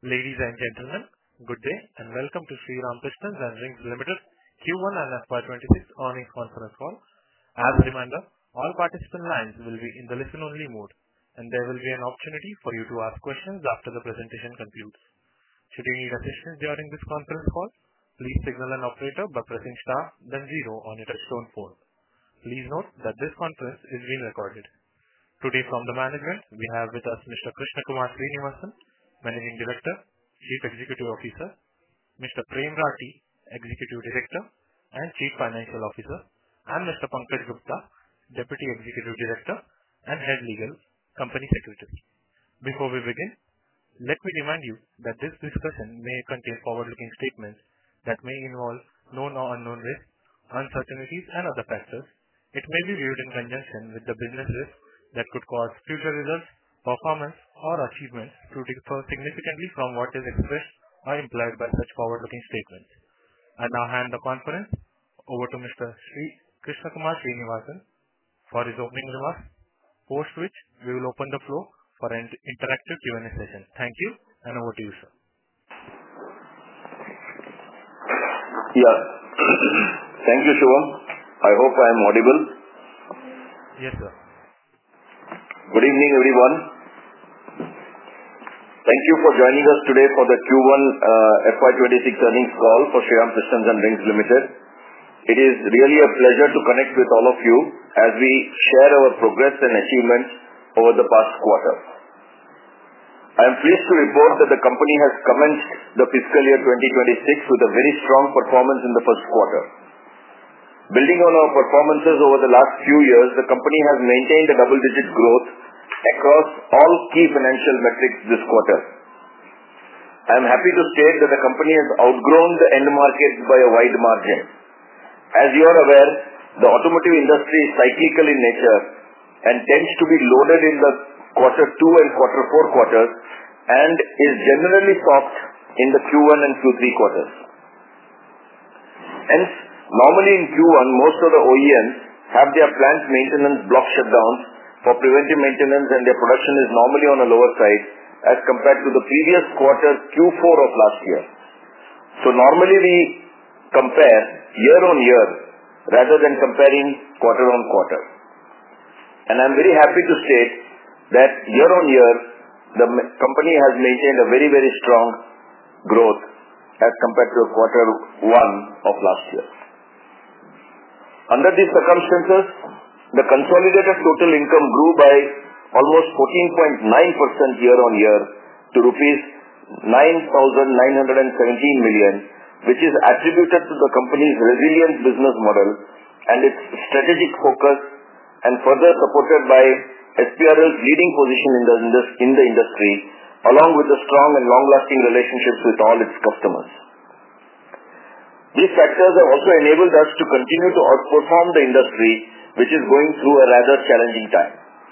Ladies and gentlemen, good day and welcome to Shriram Pistons and Rings Limited Q1 and FY26 earnings conference call. As a reminder, all participant lines will be in the listen-only mode, and there will be an opportunity for you to ask questions after the presentation concludes. Should you need assistance during this conference call, please signal an operator by pressing star then zero on your touchtone phone. Please note that this conference is being recorded. Today from the management, we have with us Mr. Krishna Kumar Srinivasan, Managing Director, Chief Executive Officer, Mr. Prem Rathi, Executive Director and Chief Financial Officer, and Mr. Pankaj Gupta, Deputy Executive Director and Head Legal, Company Secretary. Before we begin, let me remind you that this discussion may contain forward-looking statements that may involve known or unknown risks, uncertainties and other factors. It may be viewed in conjunction with the business risks that could cause future results, performance or achievements to differ significantly from what is expressed or implied by such forward-looking statements. I now hand the conference over to Mr. Krishna Kumar Srinivasan for his opening remarks, post which we will open the floor for an interactive Q&A session. Thank you, and over to you, sir. Yeah. Thank you, Shivam. I hope I am audible. Yes, sir. Good evening, everyone. Thank you for joining us today for the Q1 FY26 earnings call for Shriram Pistons and Rings Limited. It is really a pleasure to connect with all of you as we share our progress and achievements over the past quarter. I am pleased to report that the company has commenced the fiscal year 2026 with a very strong performance in the first quarter. Building on our performances over the last few years, the company has maintained a double-digit growth across all key financial metrics this quarter. I am happy to state that the company has outgrown the end markets by a wide margin. As you are aware, the automotive industry is cyclical in nature and tends to be loaded in the quarter 2 and quarter 4 quarters and is generally soft in the Q1 and Q3 quarters. Hence, normally in Q1, most of the OEMs have their plant maintenance block shutdowns for preventive maintenance, and their production is normally on a lower side as compared to the previous quarter Q4 of last year. So normally we compare year on year rather than comparing quarter on quarter. And I am very happy to state that year on year the company has maintained a very, very strong growth as compared to quarter 1 of last year. Under these circumstances, the consolidated total income grew by almost 14.9% year on year to rupees 9,917 million, which is attributed to the company's resilient business model and its strategic focus, and further supported by SPRL's leading position in the industry, along with the strong and long-lasting relationships with all its customers. These factors have also enabled us to continue to outperform the industry, which is going through a rather challenging time.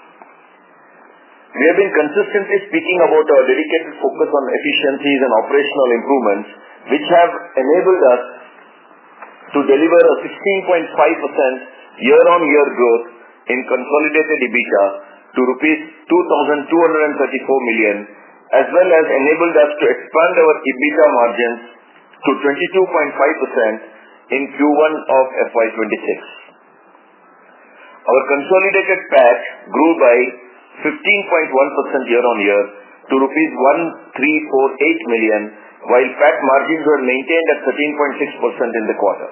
We have been consistently speaking about our dedicated focus on efficiencies and operational improvements, which have enabled us to deliver a 16.5% year-on-year growth in consolidated EBITDA to rupees 2,234 million, as well as enabled us to expand our EBITDA margins to 22.5% in Q1 of FY26. Our consolidated PAT grew by 15.1% year-on-year to rupees 1,348 million, while PAT margins were maintained at 13.6% in the quarter.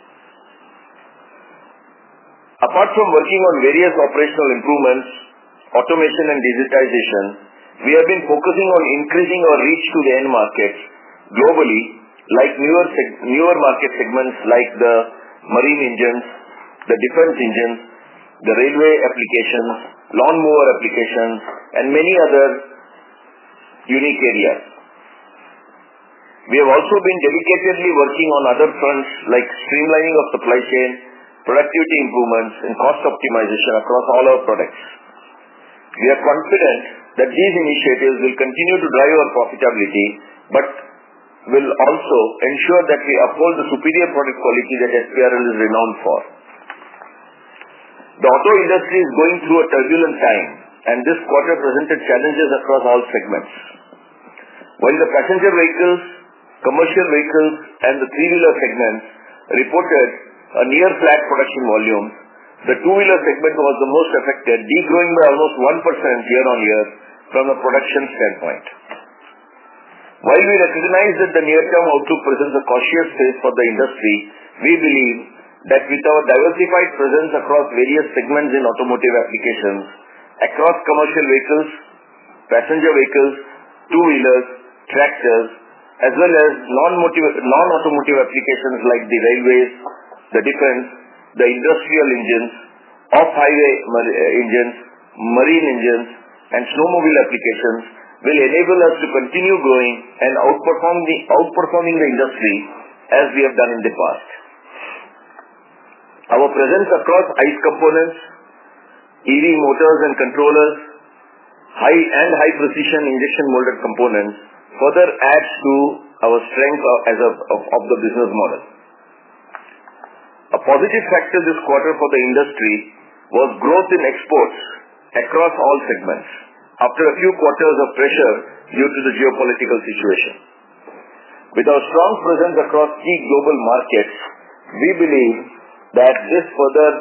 Apart from working on various operational improvements, automation and digitization, we have been focusing on increasing our reach to the end markets globally, like newer market segments like the marine engines, the defense engines, the railway applications, lawnmower applications, and many other unique areas. We have also been dedicatedly working on other fronts like streamlining of supply chain, productivity improvements, and cost optimization across all our products. We are confident that these initiatives will continue to drive our profitability, but will also ensure that we uphold the superior product quality that SPRL is renowned for. The auto industry is going through a turbulent time, and this quarter presented challenges across all segments. While the passenger vehicles, commercial vehicles, and the three-wheeler segments reported a near flat production volume, the two-wheeler segment was the most affected, degrowing by almost 1% year-on-year from a production standpoint. While we recognize that the near-term outlook presents a cautious phase for the industry, we believe that with our diversified presence across various segments in automotive applications, across commercial vehicles, passenger vehicles, two-wheelers, tractors, as well as non-automotive applications like the railways, the defense, the industrial engines, off-highway engines, marine engines, and snowmobile applications will enable us to continue growing and outperforming the industry as we have done in the past. Our presence across ICE components, EV motors and controllers, high precision injection molded components further adds to our strength of the business model. A positive factor this quarter for the industry was growth in exports across all segments after a few quarters of pressure due to the geopolitical situation. With our strong presence across key global markets, we believe that this further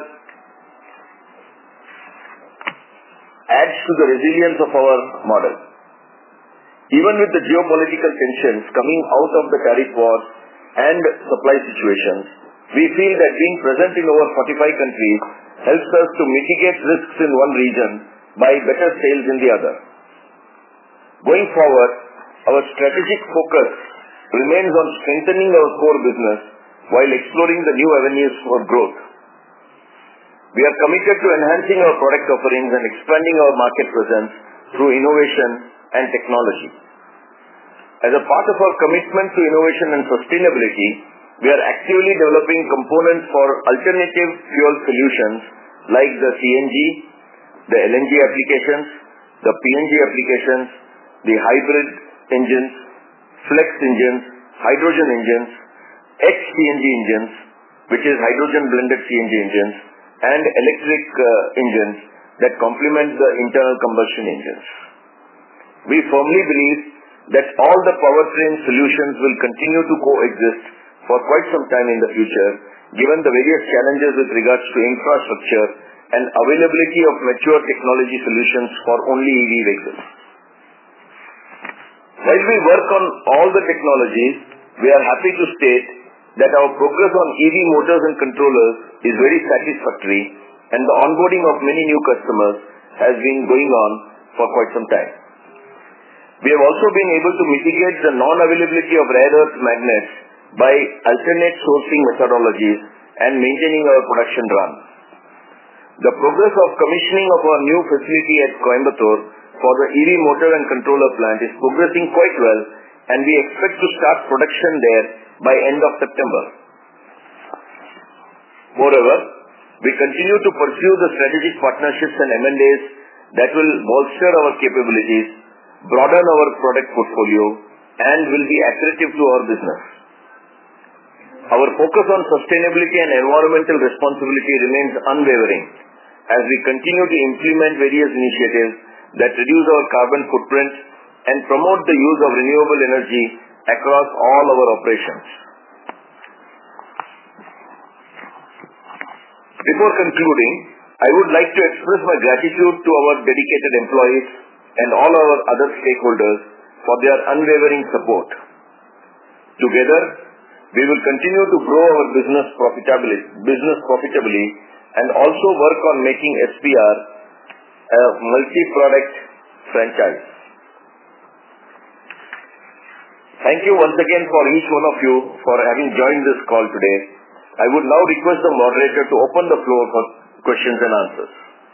adds to the resilience of our model. Even with the geopolitical tensions coming out of the tariff wars and supply situations, we feel that being present in over 45 countries helps us to mitigate risks in one region by better sales in the other. Going forward, our strategic focus remains on strengthening our core business while exploring the new avenues for growth. We are committed to enhancing our product offerings and expanding our market presence through innovation and technology. As a part of our commitment to innovation and sustainability, we are actively developing components for alternative fuel solutions like the CNG, the LNG applications, the PNG applications, the hybrid engines, flex engines, hydrogen engines, ex-CNG engines, which is hydrogen blended CNG engines, and electric engines that complement the internal combustion engines. We firmly believe that all the powertrain solutions will continue to coexist for quite some time in the future, given the various challenges with regards to infrastructure and availability of mature technology solutions for only EV vehicles. While we work on all the technologies, we are happy to state that our progress on EV motors and controllers is very satisfactory, and the onboarding of many new customers has been going on for quite some time. We have also been able to mitigate the non-availability of rare earth magnets by alternate sourcing methodologies and maintaining our production run. The progress of commissioning of our new facility at Coimbatore for the EV motor and controller plant is progressing quite well, and we expect to start production there by end of September. Moreover, we continue to pursue the strategic partnerships and M&As that will bolster our capabilities, broaden our product portfolio, and will be accretive to our business. Our focus on sustainability and environmental responsibility remains unwavering as we continue to implement various initiatives that reduce our carbon footprint and promote the use of renewable energy across all our operations. Before concluding, I would like to express my gratitude to our dedicated employees and all our other stakeholders for their unwavering support. Together, we will continue to grow our business profitably and also work on making SPR a multi-product franchise. Thank you once again for each one of you for having joined this call today. I would now request the moderator to open the floor for questions and answers.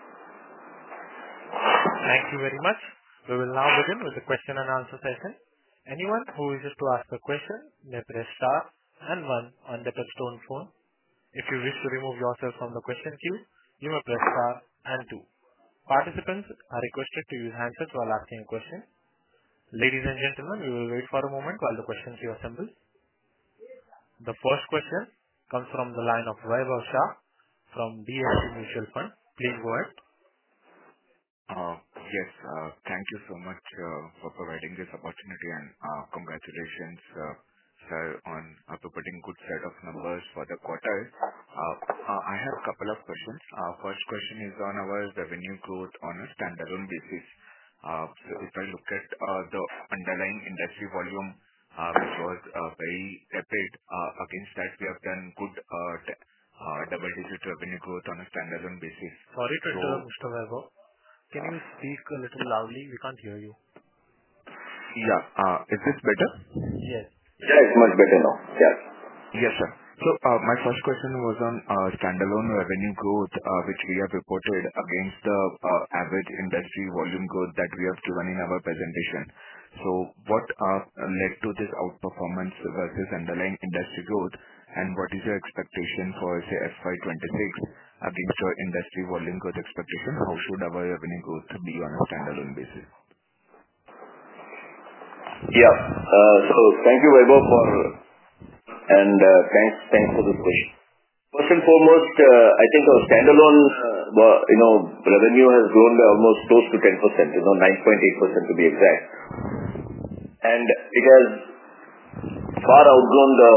Thank you very much. We will now begin with the question and answer session. Anyone who wishes to ask a question may press star and 1 on the touchtone phone. If you wish to remove yourself from the question queue, you may press star and 2. Participants are requested to use handsets while asking a question. Ladies and gentlemen, we will wait for a moment while the question queue assembles. The first question comes from the line of Vaibhav Shah from DSP Mutual Fund. Please go ahead. Yes, thank you so much for providing this opportunity, and congratulations, sir, on putting good set of numbers for the quarter. I have a couple of questions. First question is on our revenue growth on a standalone basis. If I look at the underlying industry volume, which was very rapid, against that we have done good double-digit revenue growth on a standalone basis. Sorry to interrupt, Mr. Vaibhav. Can you speak a little loudly? We can't hear you. Yeah. Is this better? Yes. Yeah, it's much better now. Yeah. Yes, sir. My first question was on standalone revenue growth, which we have reported against the average industry volume growth that we have given in our presentation. What led to this outperformance versus underlying industry growth, and what is your expectation for, say, FY 2026 against your industry volume growth expectation? How should our revenue growth be on a standalone basis? Yeah. Thank you, Vaibhav, and thanks for this question. First and foremost, I think our standalone revenue has grown by almost close to 10%, 9.8% to be exact. It has far outgrown the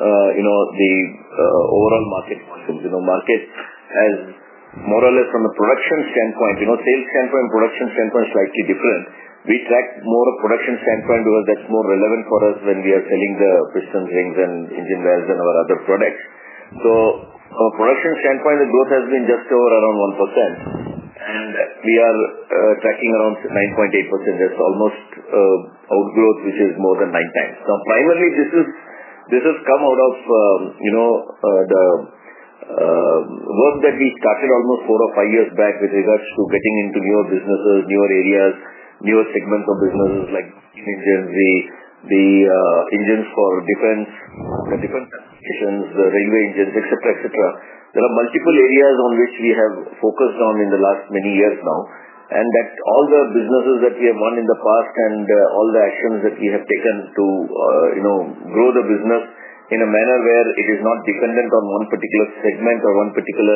overall market volumes. Market has more or less from a production standpoint, sales standpoint and production standpoint slightly different. We track more of production standpoint because that's more relevant for us when we are selling the pistons, rings, and engine valves and our other products. From a production standpoint, the growth has been just over around 1%, and we are tracking around 9.8%. That's almost outgrowth, which is more than 9 times. Now, primarily, this has come out of the work that we started almost 4 or 5 years back with regards to getting into newer businesses, newer areas, newer segments of businesses like engines, the engines for defense, the defense applications, the railway engines, etc., etc. There are multiple areas on which we have focused on in the last many years now, and that all the businesses that we have won in the past and all the actions that we have taken to grow the business in a manner where it is not dependent on one particular segment or one particular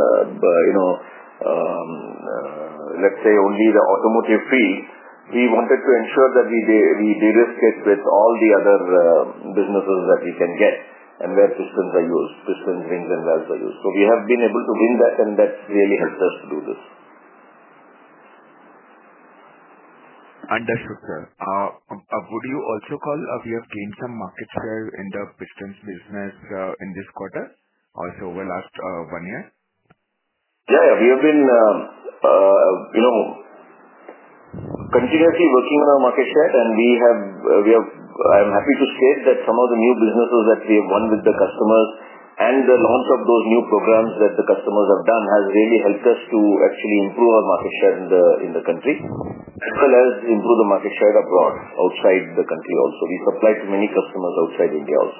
let's say only the automotive field. We wanted to ensure that we de-risk it with all the other businesses that we can get and where pistons are used, pistons, rings, and valves are used. We have been able to win that, and that really helped us to do this. Understood, sir. Would you also call we have gained some market share in the pistons business in this quarter, also over last 1 year? Yeah. We have been continuously working on our market share, and I am happy to state that some of the new businesses that we have won with the customers and the launch of those new programs that the customers have done has really helped us to actually improve our market share in the country, as well as improve the market share abroad, outside the country also. We supply to many customers outside India also.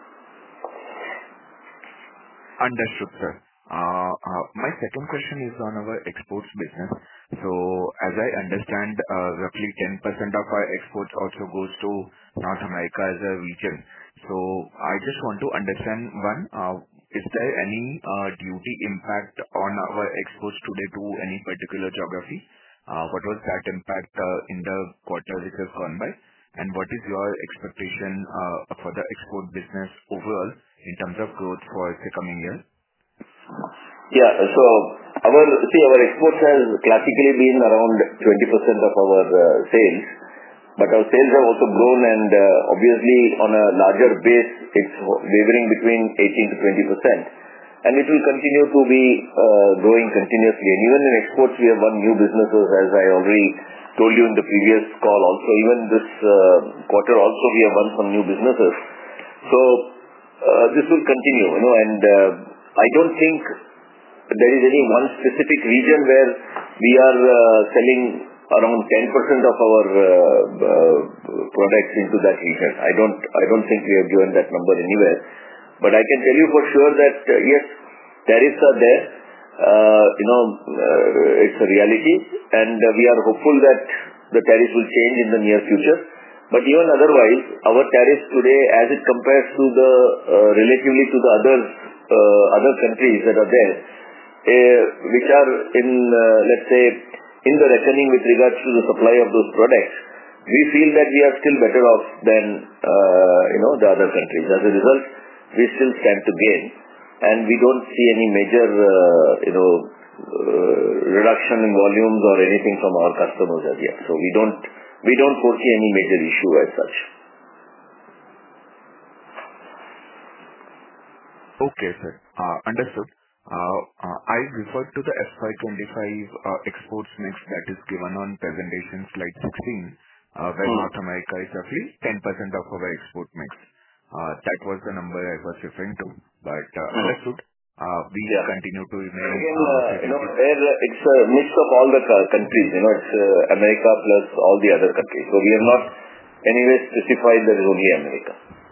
Understood, sir. My second question is on our exports business. As I understand, roughly 10% of our exports also goes to North America as a region. I just want to understand, one, is there any duty impact on our exports today to any particular geography? What was that impact in the quarter which has gone by? What is your expectation for the export business overall in terms of growth for the coming year? Yeah. Our exports has classically been around 20% of our sales, but our sales have also grown, and obviously on a larger base, it's wavering between 18% to 20%, and it will continue to be growing continuously. Even in exports, we have won new businesses, as I already told you in the previous call also. Even this quarter also, we have won some new businesses. This will continue, and I don't think there is any one specific region where we are selling around 10% of our products into that region. I don't think we have given that number anywhere. But I can tell you for sure that yes, tariffs are there. It's a reality, and we are hopeful that the tariffs will change in the near future. But even otherwise, our tariffs today, as it compares to the relatively to the other countries that are there, which are in let's say in the reckoning with regards to the supply of those products, we feel that we are still better off than the other countries. As a result, we still stand to gain, and we don't see any major reduction in volumes or anything from our customers as yet. So we don't foresee any major issue as such. Okay, sir. Understood. I referred to the FY25 exports mix that is given on presentation slide 16, where North America is roughly 10% of our export mix. That was the number I was referring to. But understood. We continue to remain. Again, it's a mix of all the countries. It's America plus all the other countries. So we have not anyway specified that it's only America.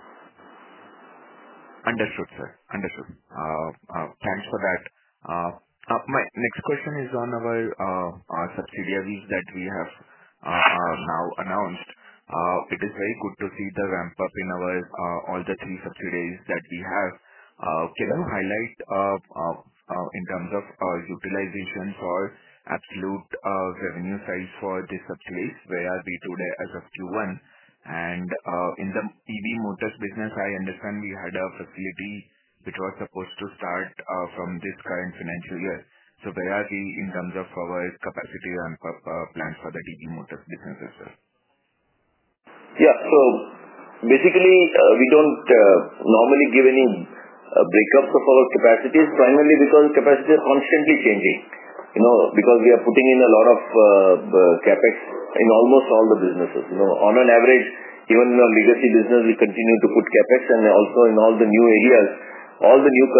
Understood, sir. Understood. Thanks for that. My next question is on our subsidiaries that we have now announced. It is very good to see the ramp up in all the three subsidiaries that we have. Can you highlight in terms of utilization for absolute revenue size for these subsidiaries? Where are we today as of Q1? And in the EV motors business, I understand we had a facility which was supposed to start from this current financial year. So where are we in terms of our capacity ramp up plans for the EV motors businesses, sir? Yeah. So basically, we don't normally give any breakups of our capacities, primarily because capacity is constantly changing. Because we are putting in a lot of capex in almost all the businesses. On an average, even in our legacy business, we continue to put capex, and also in all the new areas, all the new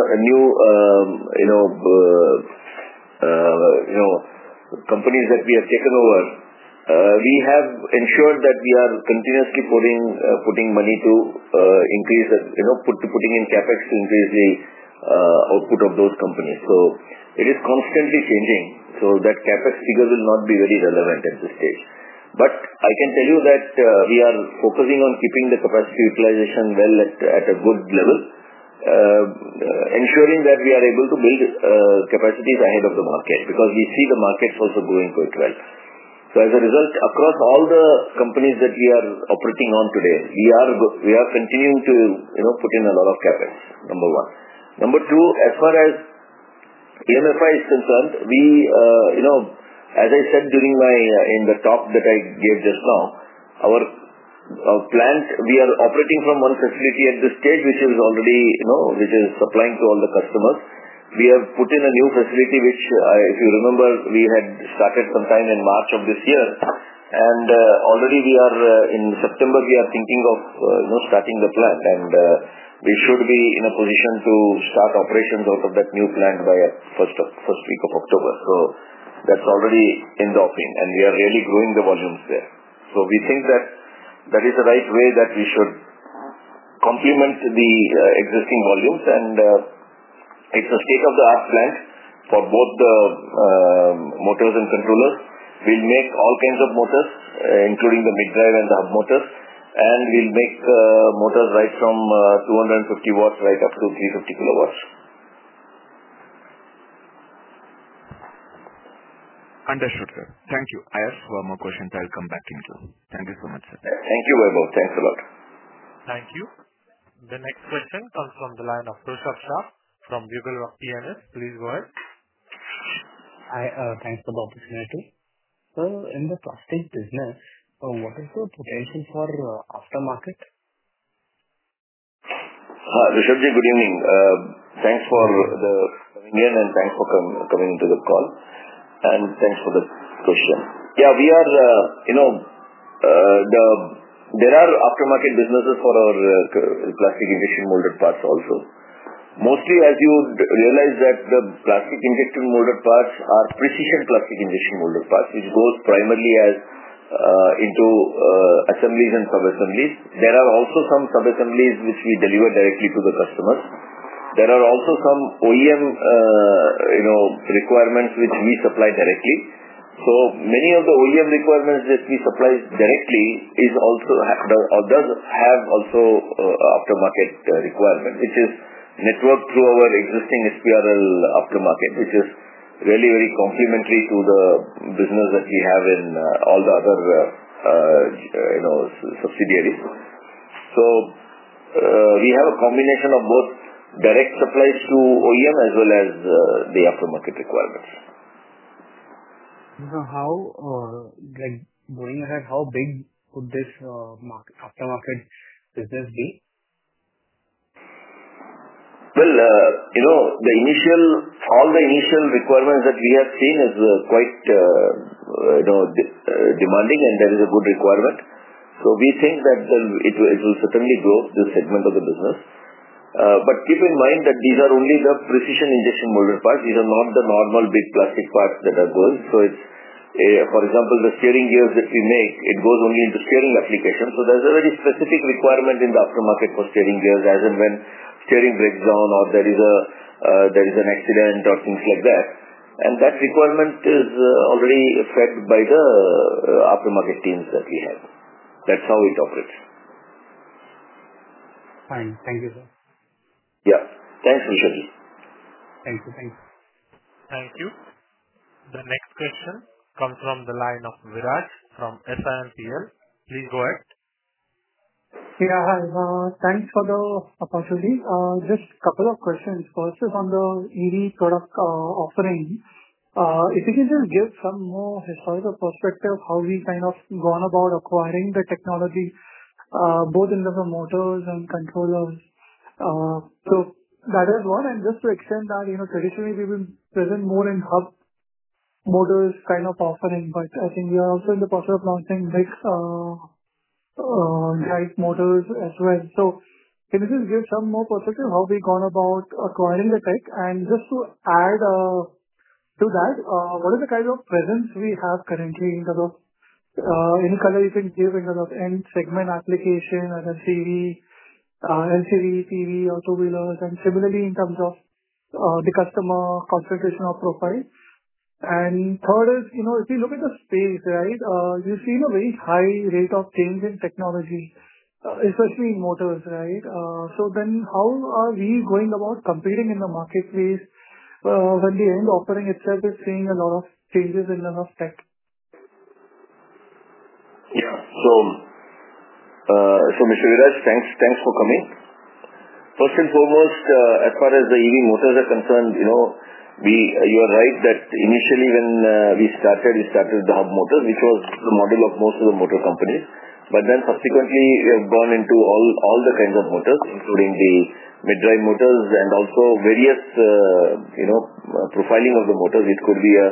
companies that we have taken over, we have ensured that we are continuously putting money to increase, putting in capex to increase the output of those companies. So it is constantly changing. So that capex figure will not be very relevant at this stage. But I can tell you that we are focusing on keeping the capacity utilization well at a good level, ensuring that we are able to build capacities ahead of the market, because we see the markets also growing quite well. So as a result, across all the companies that we are operating on today, we are continuing to put in a lot of capex. Number one. Number two, as far as EMFI is concerned, we as I said during in the talk that I gave just now, our plant, we are operating from one facility at this stage, which is already which is supplying to all the customers. We have put in a new facility, which if you remember, we had started sometime in March of this year, and already we are in September we are thinking of starting the plant, and we should be in a position to start operations out of that new plant by first week of October. So that's already in the offing, and we are really growing the volumes there. So we think that is the right way that we should complement the existing volumes, and it's a state-of-the-art plant for both the motors and controllers. We'll make all kinds of motors, including the mid-drive and the hub motors, and we'll make motors right from 250 watts right up to 350 kilowatts. Understood, sir. Thank you. I have more questions. I'll come back into. Thank you so much, sir. Thank you, Vaibhav. Thanks a lot. Thank you. The next question comes from the line of Rushabh Shah from BugleRock PMS. Please go ahead. Hi, thanks for the opportunity. So, in the plastic business, what is the potential for aftermarket? Rishabhji, good evening. Thanks for the coming in, and thanks for coming into the call, and thanks for the question. Yeah, we are, there are aftermarket businesses for our plastic injection molded parts also. Mostly, as you would realize, that the plastic injection molded parts are precision plastic injection molded parts, which goes primarily as into assemblies and sub-assemblies. There are also some sub-assemblies which we deliver directly to the customers. There are also some OEM requirements which we supply directly. So many of the OEM requirements that we supply directly does have also aftermarket requirement, which is networked through our existing SPRL aftermarket, which is really very complementary to the business that we have in all the other subsidiaries. So we have a combination of both direct supplies to OEM as well as the aftermarket requirements. So how, going ahead, how big could this aftermarket business be? Well, all the initial requirements that we have seen is quite, demanding, and there is a good requirement. So we think that it will certainly grow, this segment of the business. But keep in mind that these are only the precision injection molded parts. These are not the normal big plastic parts that are going. So it's, for example, the steering gears that we make, it goes only into steering application. So there's a very specific requirement in the aftermarket for steering gears, as and when steering breaks down or there is an accident or things like that. And that requirement is already fed by the aftermarket teams that we have. That's how it operates. Fine. Thank you, sir. Yeah. Thanks, Vishal. Thank you. Thank you. The next question comes from the line of Viraj from SIMPL. Please go ahead. Yeah, hi. Thanks for the opportunity. Just a couple of questions. First is on the EV product offering. If you can just give some more historical perspective, how we kind of gone about acquiring the technology, both in terms of motors and controllers. So that is one. And just to extend that, traditionally we've been present more in hub motors kind of offering, but I think we are also in the process of launching big drive motors as well. So can you just give some more perspective how we gone about acquiring the tech? And just to add to that, what is the kind of presence we have currently in terms of any color you can give in terms of end segment application, LCV, PV, auto wheelers, and similarly in terms of the customer concentration or profile. And third is, if you look at the space, right, you've seen a very high rate of change in technology, especially in motors, right? So then how are we going about competing in the marketplace when the end offering itself is seeing a lot of changes in terms of tech? Yeah. So Mr. Viraj, thanks for coming. First and foremost, as far as the EV motors are concerned, you are right that initially when we started with the hub motors, which was the model of most of the motor companies. But then subsequently we have gone into all the kinds of motors, including the mid-drive motors and also various profiling of the motors. It could be a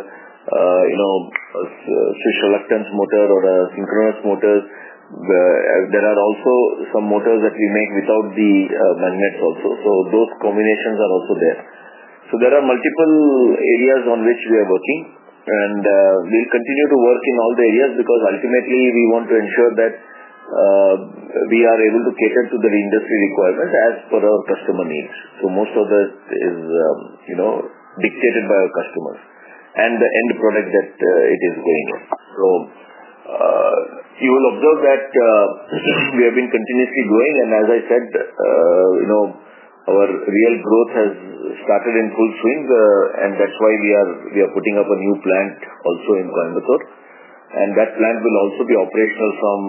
switch reluctance motor or a synchronous motor. There are also some motors that we make without the magnets also. So those combinations are also there. So there are multiple areas on which we are working, and we'll continue to work in all the areas because ultimately we want to ensure that we are able to cater to the industry requirements as per our customer needs. So most of that is dictated by our customers and the end product that it is going in. So you will observe that we have been continuously growing, and as I said, our real growth has started in full swing, and that's why we are putting up a new plant also in Coimbatore, and that plant will also be operational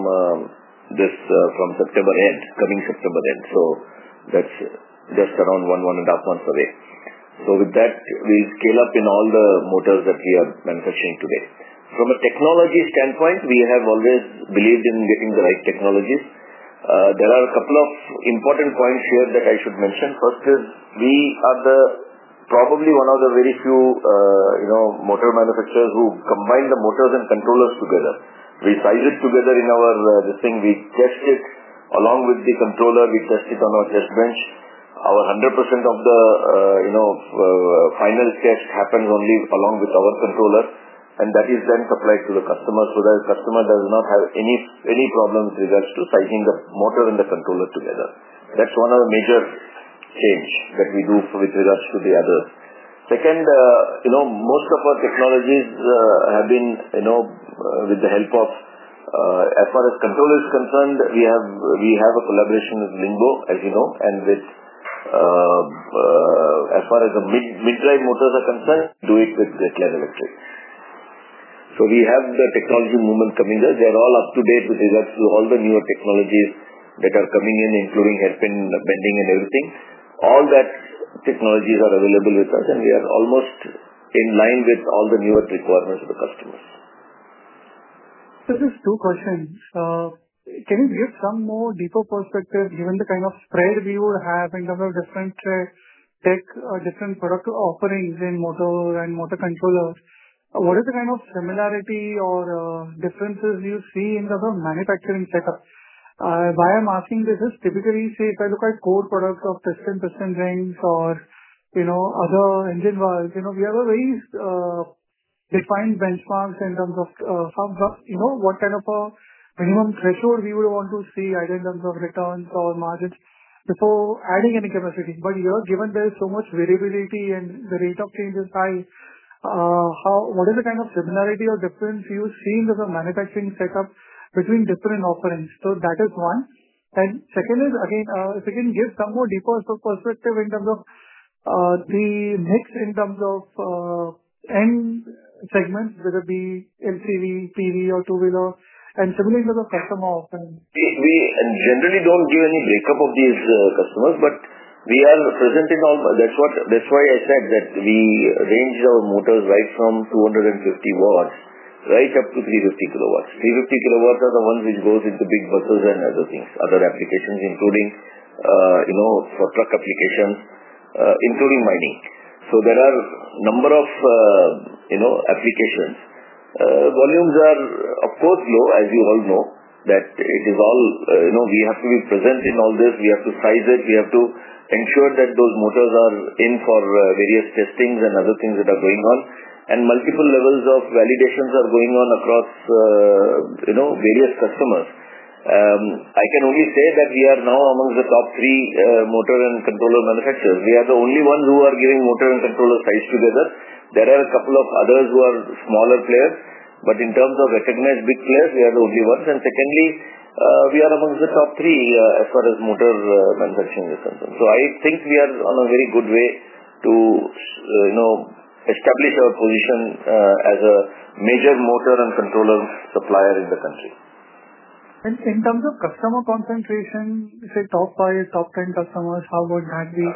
from September end, coming September end. So that's just around 1.5 months away. So with that, we'll scale up in all the motors that we are manufacturing today. From a technology standpoint, we have always believed in getting the right technologies. There are a couple of important points here that I should mention. First is we are probably one of the very few motor manufacturers who combine the motors and controllers together. We size it together in our this thing. We test it along with the controller. We test it on our test bench. Our 100% of the final test happens only along with our controller, and that is then supplied to the customer, so that the customer does not have any problem with regards to sizing the motor and the controller together. That's one of the major change that we do with regards to the others. Second, most of our technologies have been, with the help of, as far as controller is concerned, we have a collaboration with Lingo, as you know, and with as far as the mid-drive motors are concerned, do it with Greatland Electric. So we have the technology movement coming there. They are all up to date with regards to all the newer technologies that are coming in, including hairpin bending and everything. All that technologies are available with us, and we are almost in line with all the newer requirements of the customers. So just two questions. Can you give some more deeper perspective, given the kind of spread we would have in terms of different tech, different product offerings in motor and motor controllers? What is the kind of similarity or differences you see in terms of manufacturing setup? Why I'm asking this is typically, say, if I look at core products of piston rings or, other engine valves, we have a very defined benchmarks in terms of what kind of a minimum threshold we would want to see either in terms of returns or margins before adding any capacity. But here, given there is so much variability and the rate of change is high, what is the kind of similarity or difference you see in the manufacturing setup between different offerings? So that is one. And second is, again, if you can give some more deeper perspective in terms of the mix in terms of end segments, whether it be LCV, PV or two-wheeler, and similarly in terms of customer offerings. We generally don't give any breakup of these customers, but we are present in all. That's why I said that we range our motors right from 250 watts right up to 350 kilowatts. 350 kilowatts are the ones which goes into big buses and other things, other applications, including for truck applications, including mining. So there are number of applications. Volumes are of course low, as you all know, that it is all we have to be present in all this. We have to size it. We have to ensure that those motors are in for various testings and other things that are going on, and multiple levels of validations are going on across various customers. I can only say that we are now amongst the top 3 motor and controller manufacturers. We are the only ones who are giving motor and controller size together. There are a couple of others who are smaller players, but in terms of recognized big players, we are the only ones. And secondly, we are amongst the top 3 as far as motor manufacturing is concerned. So I think we are on a very good way to establish our position as a major motor and controller supplier in the country. And in terms of customer concentration, say top 5, top 10 customers, how would that be?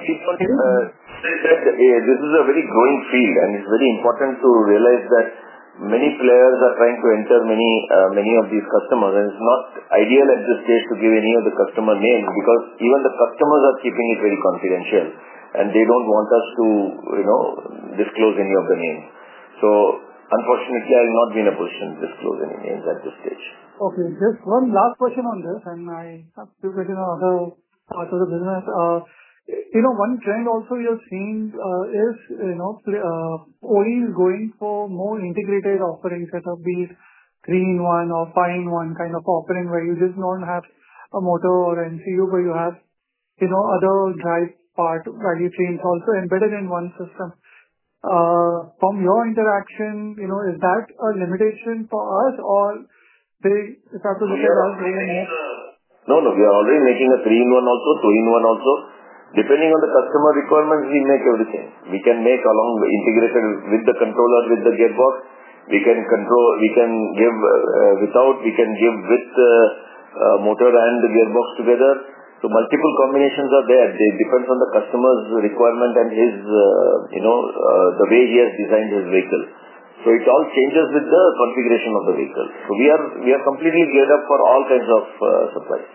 This is a very growing field, and it's very important to realize that many players are trying to enter many of these customers, and it's not ideal at this stage to give any of the customer names, because even the customers are keeping it very confidential, and they don't want us to disclose any of the names. So unfortunately, I will not be in a position to disclose any names at this stage. Okay, just one last question on this, and I have two questions on other parts of the business. One trend also you're seeing is OEs going for more integrated offerings, that are be it 3-in-1 or 5-in-1 kind of offering, where you just don't have a motor or MCU, but you have other drive part value chains also embedded in one system. From your interaction, is that a limitation for us, or they have to look at us? No, we are already making a 3-in-1 also, 2-in-1 also. Depending on the customer requirements, we make everything. We can make along integrated with the controller, with the gearbox. We can give without, we can give with motor and the gearbox together. So multiple combinations are there. It depends on the customer's requirement and his, the way he has designed his vehicle. So it all changes with the configuration of the vehicle. So we are completely geared up for all kinds of supplies.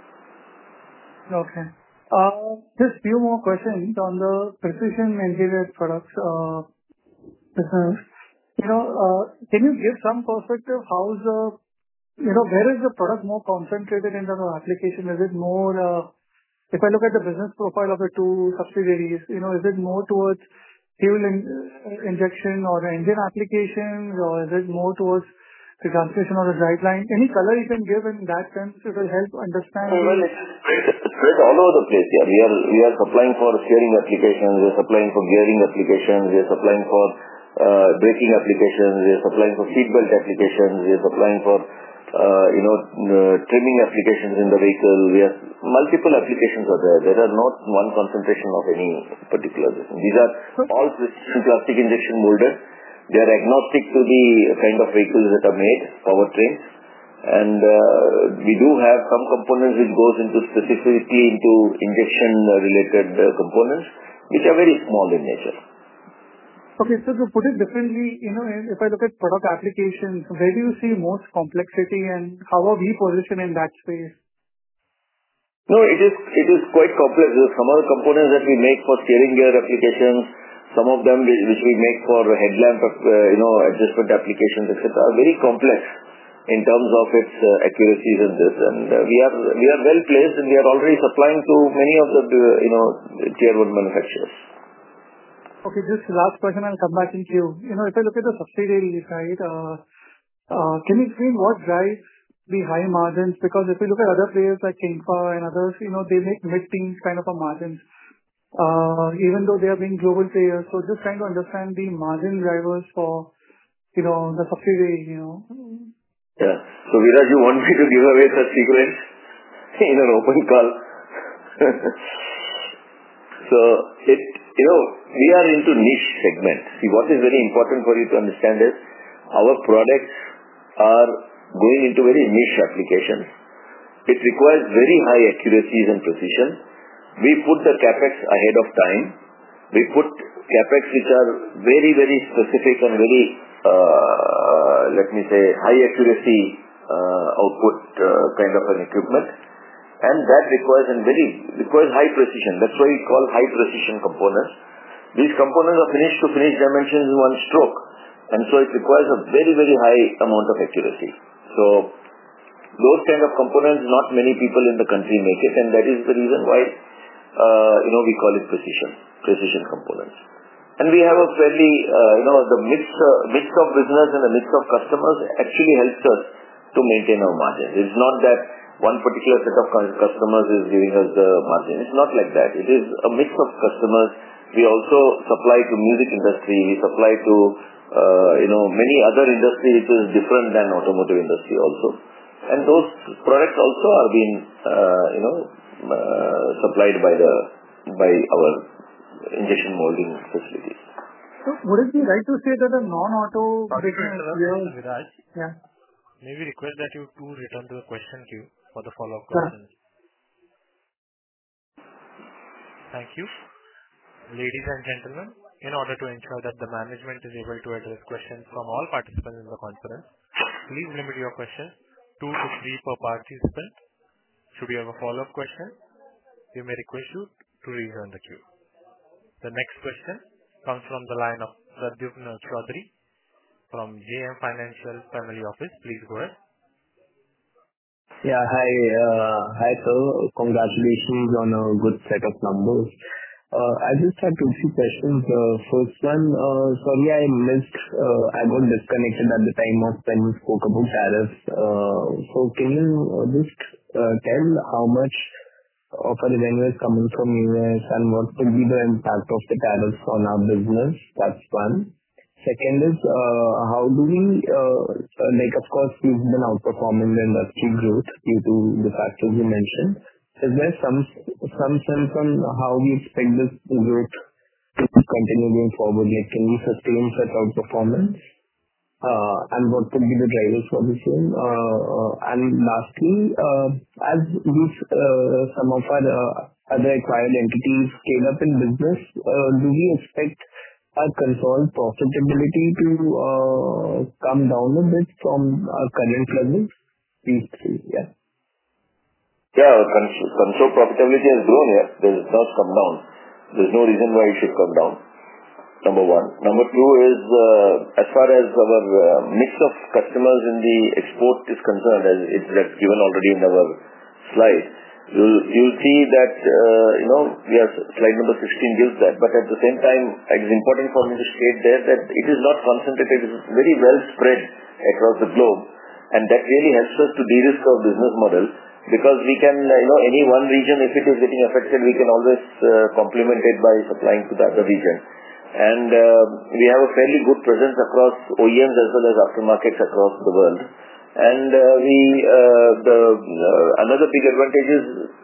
Okay. Just few more questions on the precision engineered products business. Can you give some perspective? How's where is the product more concentrated in terms of application? Is it more, if I look at the business profile of the two subsidiaries, is it more towards fuel injection or engine applications, or is it more towards the transmission or the driveline? Any color you can give in that sense, it will help understand. Well, it's spread all over the place. Yeah, we are supplying for steering applications, we are supplying for gearing applications, we are supplying for braking applications, we are supplying for seatbelt applications, we are supplying for trimming applications in the vehicle. We are multiple applications are there. There are not one concentration of any particular business. These are all precision plastic injection molded. They are agnostic to the kind of vehicles that are made, powertrains. And we do have some components which goes into specifically into injection related components, which are very small in nature. Okay, so to put it differently, if I look at product applications, where do you see most complexity and how are we positioned in that space? No, it is quite complex. Some of the components that we make for steering gear applications, some of them which we make for headlamp, adjustment applications, etc., are very complex in terms of its accuracies in this. And we are well placed, and we are already supplying to many of the tier 1 manufacturers. Okay, just last question, I'll come back in queue. If I look at the subsidiaries, right, can you explain what drives the high margins? Because if you look at other players like Kingfa and others, they make mid-teens kind of a margins, even though they are being global players. So just trying to understand the margin drivers for, the subsidiary, Yeah. So Viraj, you want me to give away such secrets in an open call? So we are into niche segments. See, what is very important for you to understand is our products are going into very niche applications. It requires very high accuracies and precision. We put the capex ahead of time. We put capex which are very, very specific and very, high accuracy output kind of an equipment. And that requires high precision. That's why we call high precision components. These components are finished to finish dimensions in one stroke. And so it requires a very, very high amount of accuracy. So those kind of components, not many people in the country make it. And that is the reason why, we call it precision components. And we have a fairly, the mix of business and the mix of customers actually helps us to maintain our margins. It's not that one particular set of customers is giving us the margin. It's not like that. It is a mix of customers. We also supply to music industry. We supply to, many other industries which is different than automotive industry also. And those products also are being, supplied by our injection molding facilities. So would it be right to say that the non-auto business here... Viraj? Yeah. May we request that you two return to the question queue for the follow-up questions. Thank you. Ladies and gentlemen, in order to ensure that the management is able to address questions from all participants in the conference, please limit your questions 2 to 3 per participant. Should you have a follow-up question, we may request you to rejoin the queue. The next question comes from the line of Pradyumna Chaudhary from JM Financial Family Office. Please go ahead. Yeah, hi sir. Congratulations on a good set of numbers. I just had 2-3 questions. First one, sorry I missed, I got disconnected at the time of when we spoke about tariffs. So can you just tell how much of our revenue is coming from US and what could be the impact of the tariffs on our business? That's one. Second is, how do we, of course, we've been outperforming the industry growth due to the factors you mentioned. Is there some sense on how we expect this growth to continue going forward? Like, can we sustain such outperformance? And what could be the drivers for the same? And lastly, as these, some of our other acquired entities scale up in business, do we expect our consolidated profitability to come down a bit from our current levels? These three, yeah. Yeah, console profitability has grown here. It has not come down. There's no reason why it should come down. Number one. Number two is, as far as our mix of customers in the export is concerned, as it's given already in our slide, you'll see that, we have slide number 16 gives that. But at the same time, it is important for me to state there that it is not concentrated. It is very well spread across the globe. And that really helps us to de-risk our business model. Because we can, any one region, if it is getting affected, we can always complement it by supplying to the other region. And we have a fairly good presence across OEMs as well as aftermarkets across the world. And another big advantage is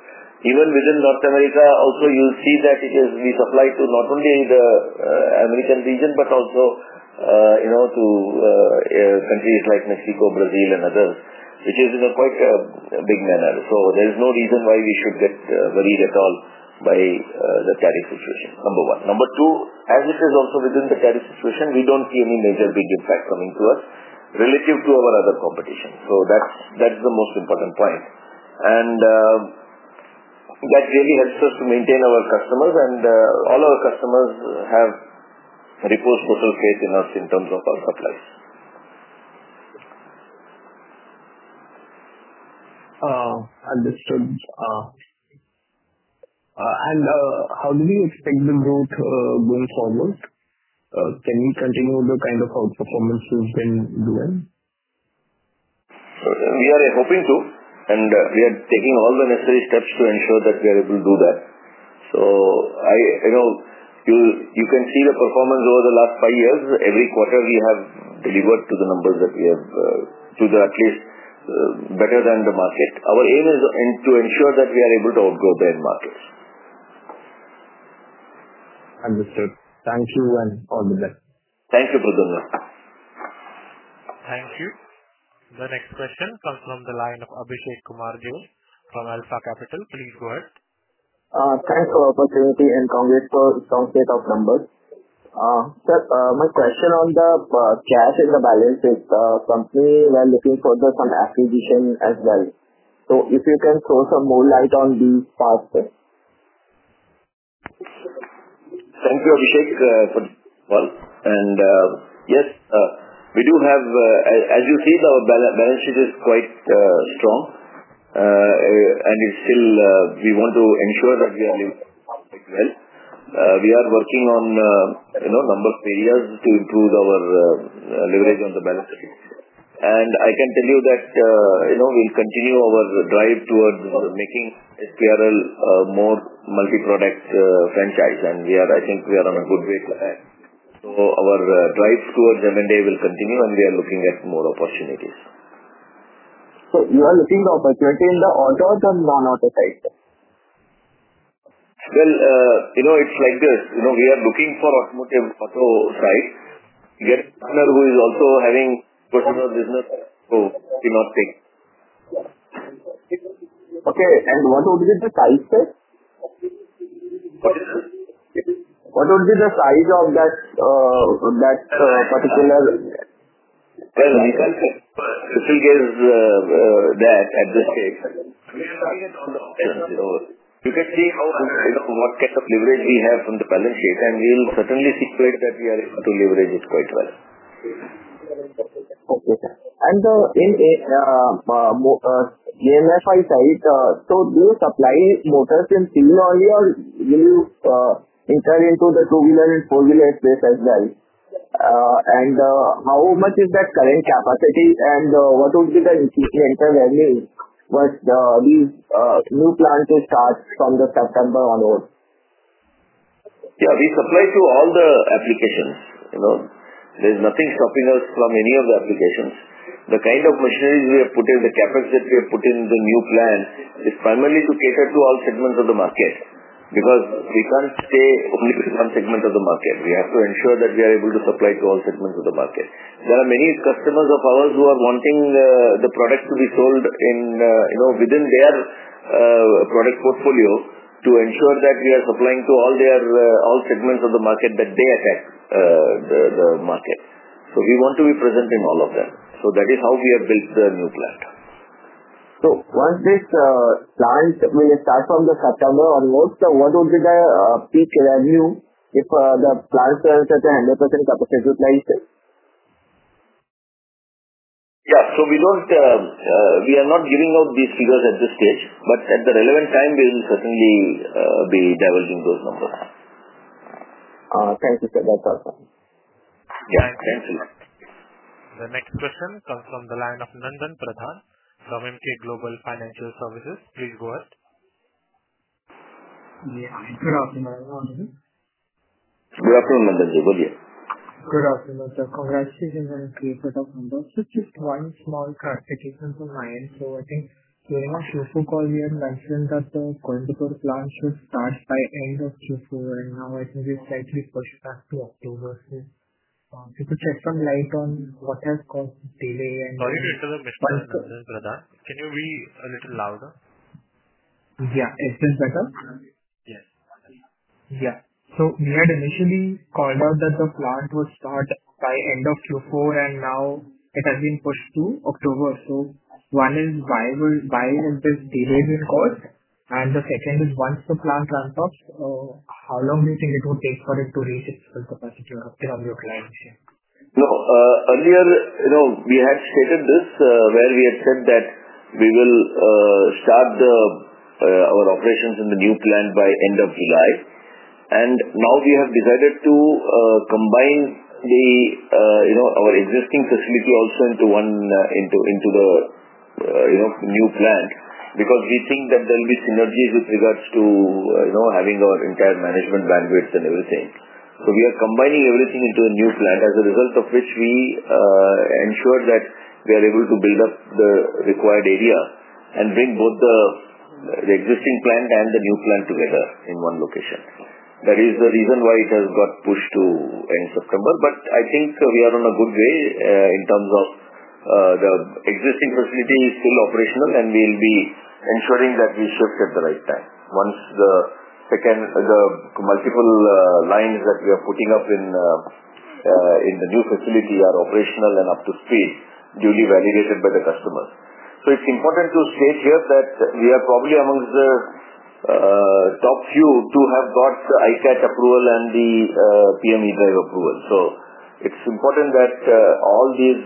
Even within North America, also you'll see that we supply to not only the American region, but also to countries like Mexico, Brazil, and others, which is in a quite big manner. So there is no reason why we should get worried at all by the tariff situation, number one. Number two, as it is also within the tariff situation, we don't see any major big impact coming to us relative to our other competition. So that's the most important point. And that really helps us to maintain our customers, and all our customers have reposed total faith in us in terms of our supplies. Understood. And how do you expect the growth going forward? Can we continue the kind of outperformance we've been doing? We are hoping to, and we are taking all the necessary steps to ensure that we are able to do that. So you can see the performance over the last 5 years. Every quarter we have delivered to the numbers that we have, at least better than the market. Our aim is to ensure that we are able to outgrow the end markets. Understood. Thank you and all the best. Thank you, Pradyumna. Thank you. The next question comes from the line of Abhishek Kumar Gill from Alpha Capital. Please go ahead. Thanks for the opportunity and congrats for strong set of numbers. Sir, my question on the cash in the balance sheet. Company were looking for some acquisition as well. So if you can throw some more light on these parts. Thank you, Abhishek, for the call. And yes, we do have, as you see, our balance sheet is quite strong, and it's still, we want to ensure that we are living quite well. We are working on number of areas to improve our leverage on the balance sheet. And I can tell you that we'll continue our drive towards making SPRL more multi-product franchise, and I think we are on a good way to that. So our drive towards M&A will continue, and we are looking at more opportunities. So you are looking the opportunity in the auto or the non-auto side? Well, it's like this. We are looking for automotive auto side. Get a partner who is also having personal business, so we not take. Okay, and what would be the size, sir? What is it? What would be the size of that particular? Well, we can't still gauge that at this stage. We are looking at all the options. You can see what kind of leverage we have from the balance sheet, and we will certainly see to it that we are able to leverage it quite well. Okay, sir. And in AMFI side, so do you supply motors in CV only, or will you enter into the two-wheeler and four-wheeler space as well? And how much is that current capacity, and what would be the incremental revenue once these new plants will start from the September onwards? Yeah, we supply to all the applications. There is nothing stopping us from any of the applications. The kind of machineries we have put in, the capex that we have put in the new plant is primarily to cater to all segments of the market, because we can't stay only with one segment of the market. We have to ensure that we are able to supply to all segments of the market. There are many customers of ours who are wanting the product to be sold in within their product portfolio, to ensure that we are supplying to all segments of the market that they attack the market. So we want to be present in all of them. So that is how we have built the new plant. So once this plant will start from the September onwards, so what would be the peak revenue if the plant runs at 100% capacity utilization? Yeah, so we are not giving out these figures at this stage, but at the relevant time we will certainly be divulging those numbers. Thank you, sir. That's all. Yeah, thanks a lot. The next question comes from the line of Nandan Pradhan from Emkay Global Financial Services. Please go ahead. Yeah, good afternoon. Good afternoon, Nandan. Good day. Good afternoon, sir. Congratulations on a great set of numbers. So just one small clarification from my end. So I think During our Q4 call, we had mentioned that the Coimbatore plant should start by end of Q4, and now I think we've slightly pushed back to October. So, if you could shed some light on what has caused this delay and Sorry to interrupt, Mr. Nandan Pradhan. Can you be a little louder? Yeah, is this better? Yes. Yeah. So we had initially called out that the plant would start by end of Q4, and now it has been pushed to October. So one is why has this delay been caused? And the second is, once the plant ramps up, how long do you think it would take for it to reach its full capacity or optimum utilization? No, earlier, we had stated this, where we had said that we will start our operations in the new plant by end of July. And now we have decided to combine our existing facility also into the new plant, because we think that there will be synergies with regards to having our entire management bandwidth and everything. So we are combining everything into a new plant, as a result of which we ensure that we are able to build up the required area and bring both the existing plant and the new plant together in one location. That is the reason why it has got pushed to end September. But I think we are on a good way in terms of the existing facility is still operational, and we will be ensuring that we shift at the right time. Once the multiple lines that we are putting up in the new facility are operational and up to speed, duly validated by the customers. So it's important to state here that we are probably amongst the top few to have got the ICAT approval and the PM E-Drive approval. So it's important that all these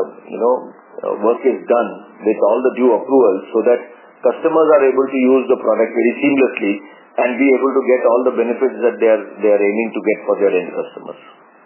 work is done with all the due approvals, so that customers are able to use the product very seamlessly and be able to get all the benefits that they are aiming to get for their end customers.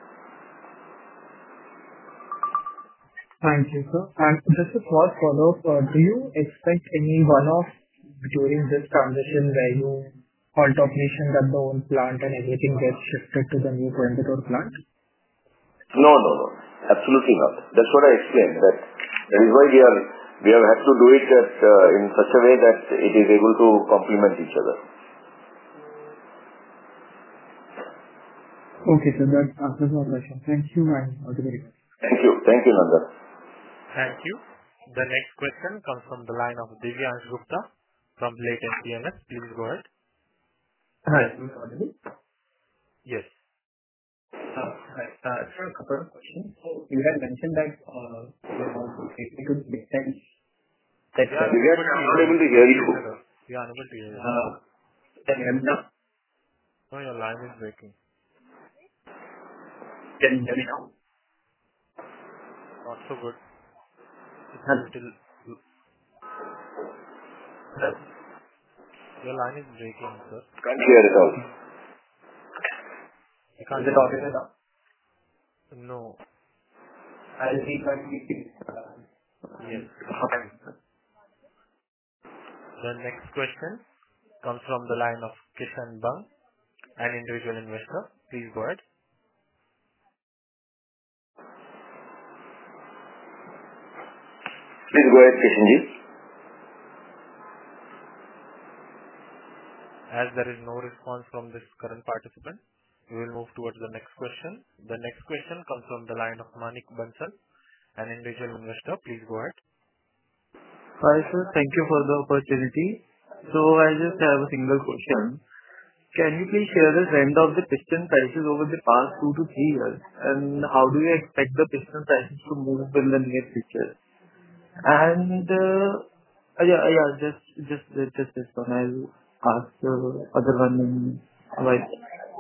Thank you, sir. And just a small follow-up, do you expect any one-off during this transition where you halt operation at the old plant and everything gets shifted to the new Coimbatore plant? No. Absolutely not. That's what I explained. That is why we have had to do it in such a way that it is able to complement each other. Okay, sir. That answers my question. Thank you, and all the very best. Thank you, Nandan. Thank you. The next question comes from the line of Divyansh Gupta from Latent PMS. Please go ahead. Hi, am I audible? Yes. Hi. Sir, a couple of questions. So you had mentioned that it could make sense that we are not able to hear you. We are unable to hear you. Can you hear me now? No, your line is breaking. Can you hear me now? Not so good. It's a little... Your line is breaking, sir. Can't hear it all. Is it audible now? No. I'll see if I can Yes. Okay. The next question comes from the line of Kishan Bang, an individual investor. Please go ahead. Please go ahead, Kishanji. As there is no response from this current participant, we will move towards the next question. The next question comes from the line of Manik Bansal, an individual investor. Please go ahead. Hi, sir. Thank you for the opportunity. So I just have a single question. Can you please share the trend of the piston prices over the past 2 to 3 years, and how do you expect the piston prices to move in the near future? And just this one. I'll ask the other one in a while.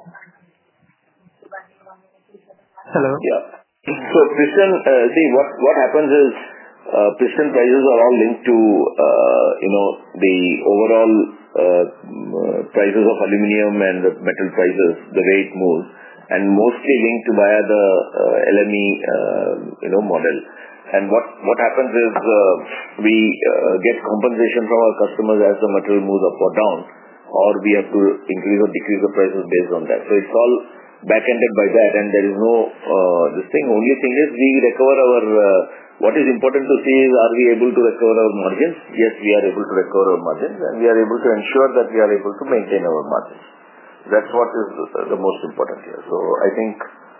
Hello? Yeah. So piston, what happens is piston prices are all linked to the overall prices of aluminium and the metal prices, the way it moves, and mostly linked via the LME model. And what happens is we get compensation from our customers as the material moves up or down, or we have to increase or decrease the prices based on that. So it's all back-ended by that, and there is no this thing. Only thing is we recover our What is important to see is, are we able to recover our margins? Yes, we are able to recover our margins, and we are able to ensure that we are able to maintain our margins. That's what is the most important here. So I think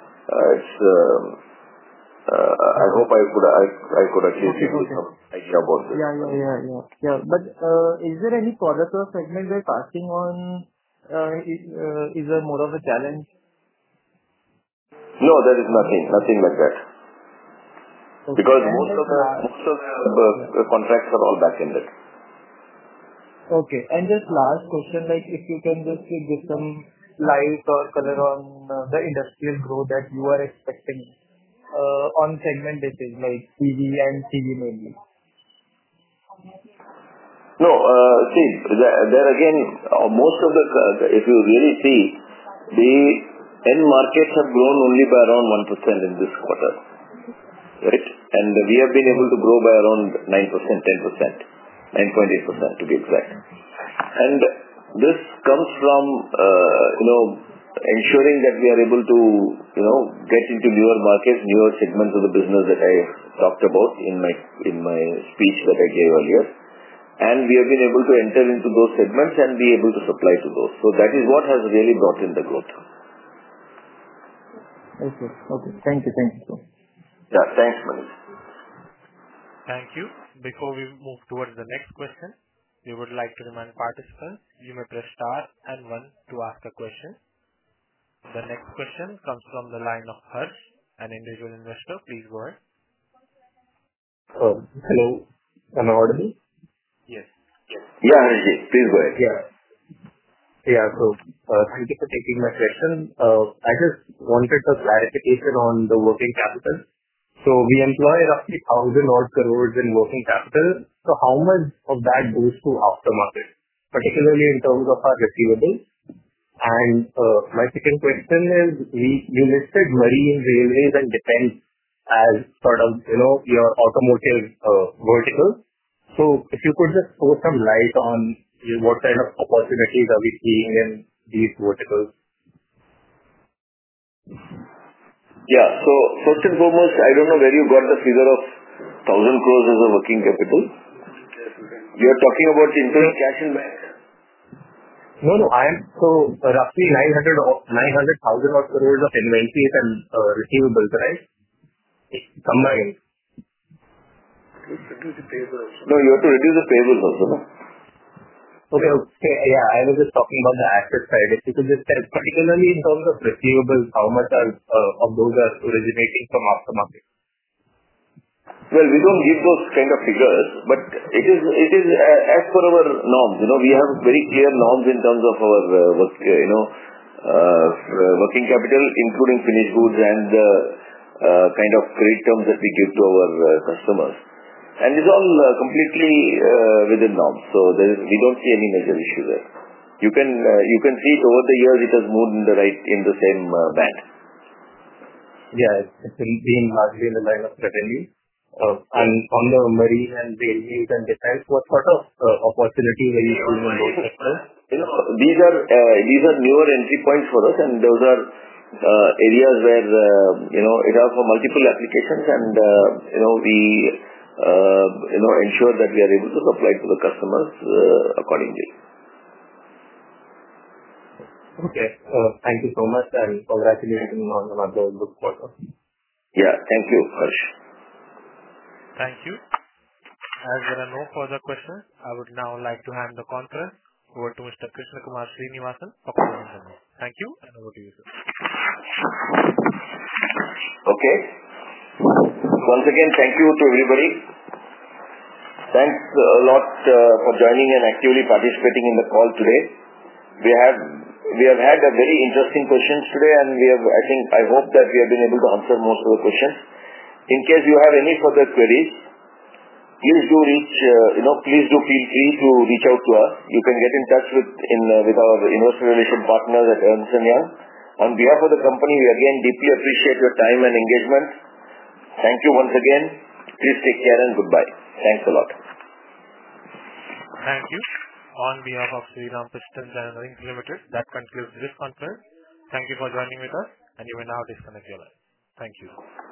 I hope I could at least give you some idea about this. Yeah. But is there any product or segment where passing on is more of a challenge? No, there is nothing like that. Okay. Because most of the contracts are all back-ended. Okay. And just last question, like if you can just give some light or color on the industrial growth that you are expecting on segment basis, like CV and CV mainly. No, see, there again, most of the, if you really see, the end markets have grown only by around 1% in this quarter, right? And we have been able to grow by around 9%, 10%, 9.8% to be exact. And this comes from, ensuring that we are able to, get into newer markets, newer segments of the business that I talked about in my speech that I gave earlier. And we have been able to enter into those segments and be able to supply to those. So that is what has really brought in the growth. Okay. Thank you. Yeah, thanks, Manish. Thank you. Before we move towards the next question, we would like to remind participants, you may press star and 1 to ask a question. The next question comes from the line of Harsh, an individual investor. Please go ahead. Hello. Am I audible? Yes. Yeah, Harsh, please go ahead. Yeah. So, thank you for taking my question. I just wanted a clarification on the working capital. So, we employ roughly 1,000 odd crores in working capital. So, how much of that goes to aftermarket, particularly in terms of our receivables? And my second question is, you listed marine, railways, and defense as sort of, your automotive vertical. So, if you could just throw some light on what kind of opportunities are we seeing in these verticals? Yeah. So, first and foremost, I don't know where you got the figure of 1,000 crores as a working capital. You are talking about internal cash in bank? No. So roughly 900,000 odd crores of inventories and receivables, right? Combined. No, you have to reduce the payables also, no? Okay. Yeah, I was just talking about the asset side. If you could just tell, particularly in terms of receivables, how much of those are originating from aftermarket? Well, we don't give those kind of figures, but it is as per our norms. We have very clear norms in terms of our working capital, including finished goods and the kind of credit terms that we give to our customers. And it's all completely within norms. So we don't see any major issue there. You can see it over the years. It has moved in the same band. Yeah, it's been largely in the line of revenue. And on the marine and railways and defense, what sort of opportunities are you seeing in those sectors? These are newer entry points for us, and those are areas where it has for multiple applications, and we ensure that we are able to supply to the customers accordingly. Okay. Thank you so much, and congratulations on another good quarter. Yeah. Thank you, Harsh. Thank you. As there are no further questions, I would now like to hand the conference over to Mr. Krishna Kumar Srinivasan for closing remarks. Thank you, and over to you, sir. Okay. Once again, thank you to everybody. Thanks a lot for joining and actively participating in the call today. We have had a very interesting questions today, and I hope that we have been able to answer most of the questions. In case you have any further queries, please do feel free to reach out to us. You can get in touch with our investor relation partners at Ernst & Young. On behalf of the company, we again deeply appreciate your time and engagement. Thank you once again. Please take care and goodbye. Thanks a lot. Thank you. On behalf of Shriram Pistons and Rings Limited, that concludes this conference. Thank you for joining with us, and you may now disconnect your line. Thank you.